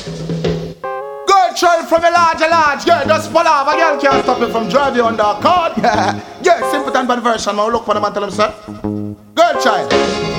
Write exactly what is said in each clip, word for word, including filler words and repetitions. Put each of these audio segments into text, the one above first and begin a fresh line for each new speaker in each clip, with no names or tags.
Girl child from a large, a large girl, just pull off. A girl can't stop me from driving on the car. Yeah, yeah, simple and bad version. Man, look for them and tell them, sir. Girl child,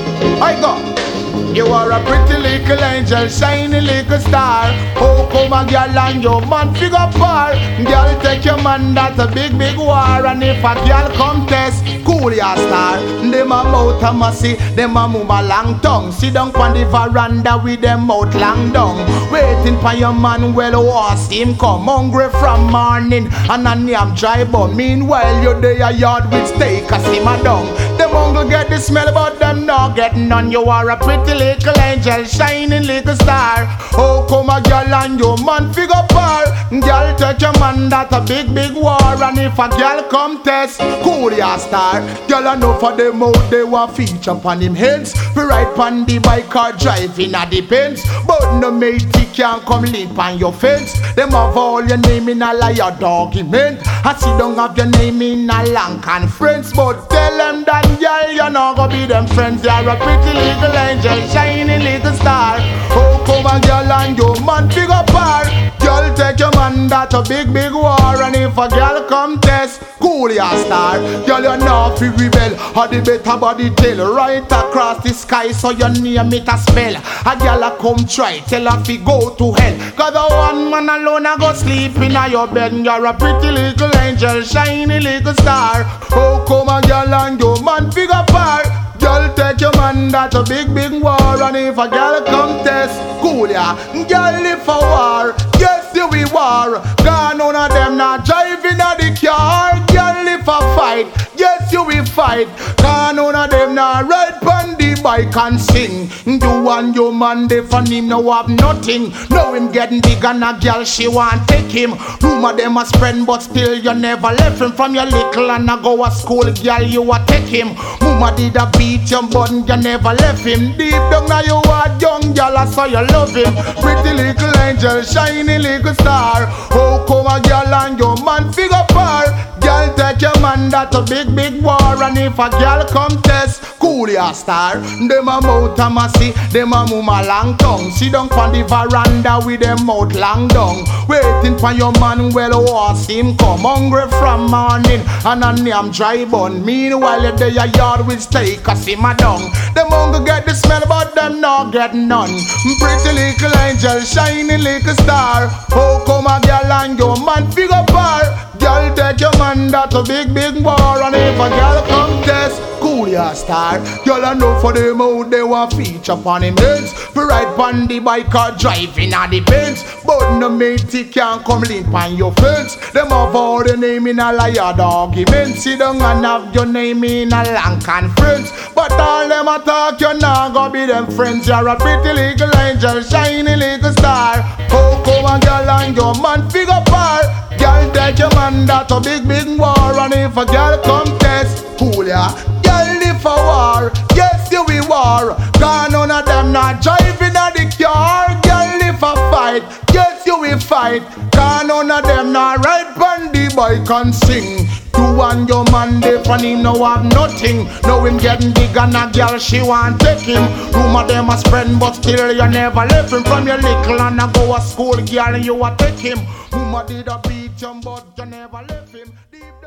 I go. You are a pretty little angel, shiny little star. Oh, come a girl and your man figure par. Girl, take your man, that's a big, big war. And if a girl come test, cool your star. Them a mouth a massy, them a move a long tongue. Sit down on the veranda with them mouth long down. Waiting for your man, well, was him come. Hungry from morning, and a name dry bone. Meanwhile, you day a yard with steak, a simmer down. Them hungry get the smell, but them not get none. You are a pretty little angel, shining little star. Oh, come a girl and your man figure par. Girl, take your man, that's a big, big war. And if a girl come test, cool your star. Girl, I know for them out, they want feature upon him heads. We ride pan the bike or driving at the pens. But no matey can come lean on your fence. Them have all your name in a liar document. I see don't have your name in a long conference. But tell them that girl, you're not gonna be them friends. You're a pretty little angel, shining little star. Oh, come a girl and your man figure par. Girl, take your man, that's a big, big war. And if a girl come test, cool your star. Girl, you're not fi rebel, or the better body tell. Right across the sky, so your name it a spell. A girl a come try, tell her fi go to hell. Cause the one man alone a go sleep in a your bed. You're a pretty little angel, shiny little star. Oh, come a girl and your man figure par. Girl, take your man, that's a big, big war. And if a girl come test, cool ya. Girl, live for war, yes, you we war. Gone none of them not driving at the car. Girl, live for fight, yes, you we fight. Gone none of them not ride pon the bike and sing. You and your man, they for him no have nothing. Know him getting big and a girl, she want take him. Rumor them a spread, but still you never left him. From your little and a go a school, girl, you a take him. Mama did a beat your bun, you never left him. Deep down now you are young, girl, I saw you love him. Pretty little angel, shiny little star. Oh, come a girl and your man figure par. Girl, take your man, that's a big, big war. And if a girl come test, cool your star. Them a mouth a massy, them a move a long tongue. Sit down on the veranda with them mouth long down. Waiting for your man, well, was him come. Hungry from morning, and a name dry bun. Meanwhile, you day a yard with steak, a simmer down. Them hungry get the smell, but them not get none. Pretty little angel, shiny little star. Oh, come a girl and your man figure par. Girl, take your man, that's a big, big war. And if a girl come test, cool your star. Girl, I know for them out, they want feature upon him heads. We ride pon the bike or driving at the pens. But no matey can come lean pon your fence. Them have all the name in a liar document. Sit down and have your name in a long conference. But all them a talk, you not gonna be them friends. You're a pretty little angel, shiny little star. Oh, come a girl and your man figure par. Girl, take your man, that's a big, big war. And if a girl come test, cool ya. Girl, live for war, yes, you we war. Gone none of them not driving at the car. Girl, live for fight, yes, you we fight. Gone none of them not ride pon the bike and sing. You and your man, they from him no have nothing. Know him getting big and a girl, she want take him. Rumor them a spread, but still you never left him. From your little and a go a school, girl, you a take him. Rumor did a beat him, but you never left him.